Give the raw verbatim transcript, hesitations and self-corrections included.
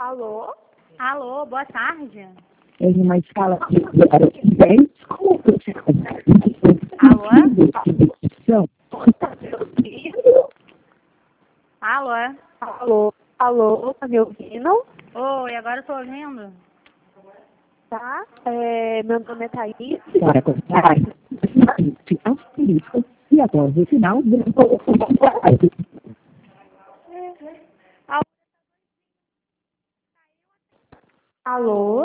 Alô? Alô, boa tarde. Em uma escala de zero a dez, como você consegue? Alô? São. Alô? Alô? Alô? Tá me ouvindo? Oi, agora eu tô ouvindo. Tá? É, meu nome é Thaís. Para contar, se asterisco e após o final, Alô?